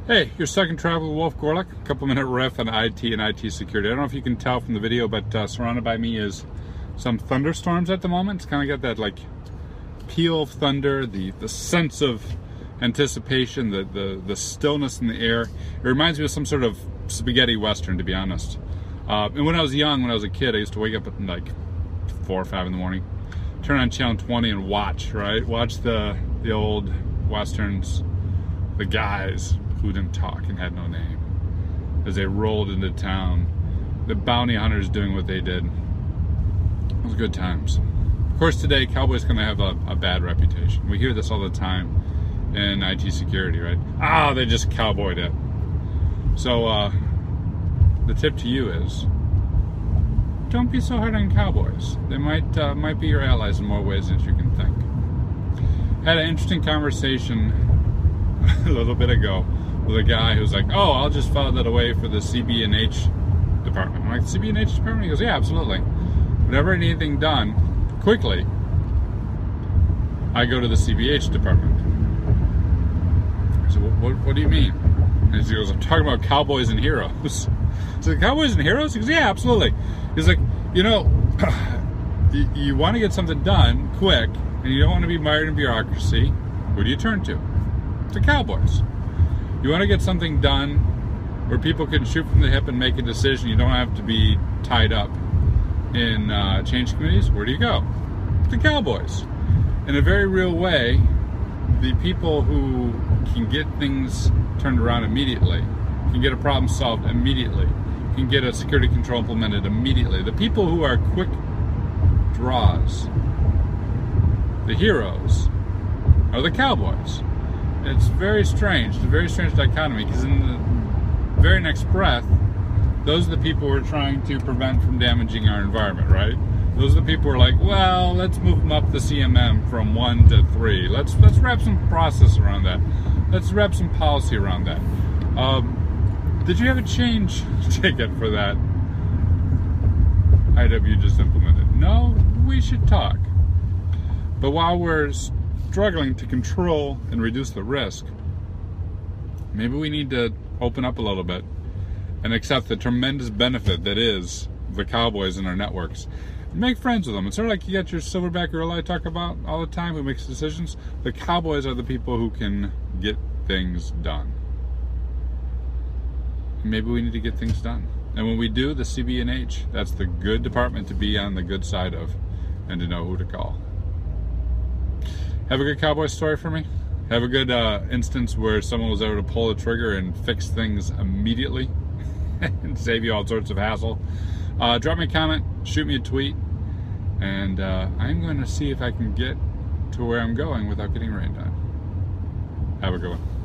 Hey, you're stuck in travel with Wolf Gorlick. A couple minute riff on IT and IT security. I don't know if you can tell from the video, but surrounded by me is some thunderstorms at the moment. It's kind of got that like peal of thunder, the sense of anticipation, the stillness in the air. It reminds me of some sort of spaghetti western, to be honest. And when I was young, when I was a kid, I used to wake up at like 4 or 5 in the morning, turn on channel 20 and watch the old westerns, the guys who didn't talk and had no name as they rolled into town, the bounty hunters doing what they did. It was good times. Of course, today Cowboys gonna have a bad reputation. We hear this all the time in IT security, right? They just cowboyed it. So the tip to you is, don't be so hard on cowboys. They might be your allies in more ways than you can think. Had an interesting conversation a little bit ago with a guy who's like, I'll just file that away for the CB&H department. I'm like, the CB&H department? He goes, yeah, absolutely. Whenever I need anything done quickly, I go to the CB&H department. I said, what do you mean? And he goes, I'm talking about cowboys and heroes. So cowboys and heroes? He goes, yeah, absolutely. He's like, you want to get something done quick, and you don't want to be mired in bureaucracy. Who do you turn to? The cowboys. You want to get something done where people can shoot from the hip and make a decision. You don't have to be tied up in change committees. Where do you go? The cowboys. In a very real way, the people who can get things turned around immediately, can get a problem solved immediately, can get a security control implemented immediately. The people who are quick draws, the heroes, are the cowboys. It's very strange. It's a very strange dichotomy, because in the very next breath, those are the people we're trying to prevent from damaging our environment, right? Those are the people who are like, well, let's move them up the CMM from 1 to 3. Let's wrap some process around that. Let's wrap some policy around that. Did you have a change ticket for that IW just implemented? No, we should talk. But while we're struggling to control and reduce the risk, maybe we need to open up a little bit and accept the tremendous benefit that is the cowboys in our networks. Make friends with them. It's sort of like you got your silverback gorilla I talk about all the time who makes decisions. The cowboys are the people who can get things done. Maybe we need to get things done. And when we do, the CB&H, that's the good department to be on the good side of and to know who to call. Have a good cowboy story for me. Have a good instance where someone was able to pull the trigger and fix things immediately and save you all sorts of hassle. Drop me a comment, shoot me a tweet, and I'm going to see if I can get to where I'm going without getting rained on. Have a good one.